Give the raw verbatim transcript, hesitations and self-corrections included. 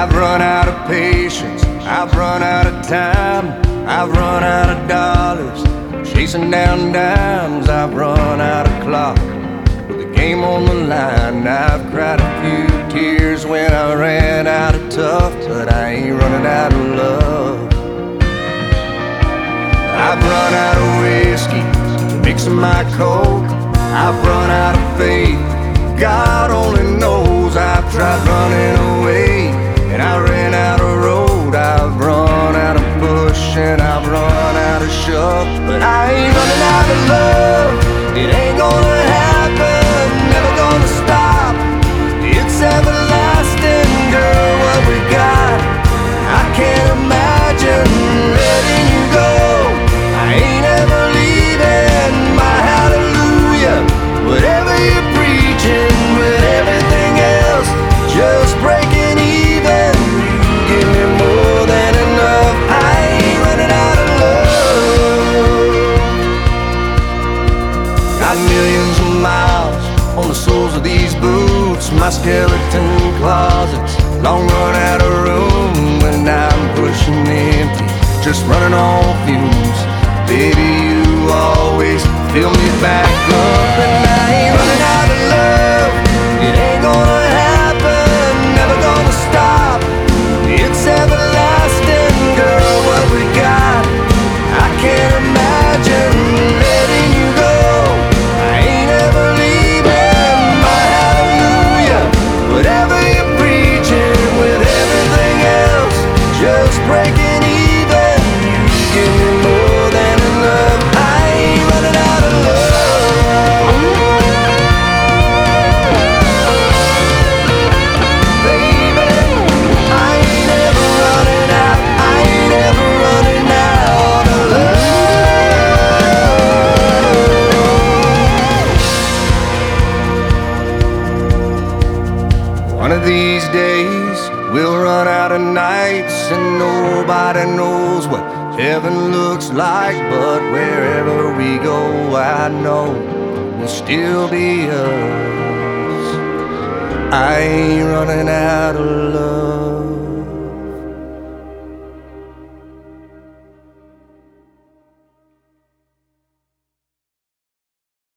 I've run out of patience, I've run out of time, I've run out of dollars, chasing down dimes. I've run out of clock, with the game on the line. I've cried a few tears when I ran out of tough, but I ain't running out of love. I've run out of whiskey to mix in my coke. I've run out of faith, God only knows. I've tried running away and I ran out of road. I've run out of push and I've run out of shove, but I ain't running out of love. It ain't gonna happen, never gonna stop. It's everlasting, girl, what we got. I can't imagine letting you go. I ain't ever leaving my hallelujah. Whatever you're preaching, with everything else just breaking even, you give me more than enough. I ain't running out of love. Got millions of miles on the soles of these boots, my skeleton closets long run out of room. When I'm pushing empty, just running on fumes, baby, you always fill me back up. And I ain't running out of love. It ain't gonna happen, never gonna stop. It's everlasting, girl, what we got. I can't imagine letting you go. I ain't ever leaving my hallelujah. Whatever you're preaching, with everything else just breaking even, you give me more than enough. I ain't running out of love. Baby, I ain't ever running out. I ain't ever running out of love. One of these days we'll run out of nights, and nobody knows what heaven looks like. But wherever we go, I know we'll still be us. I ain't running out of love.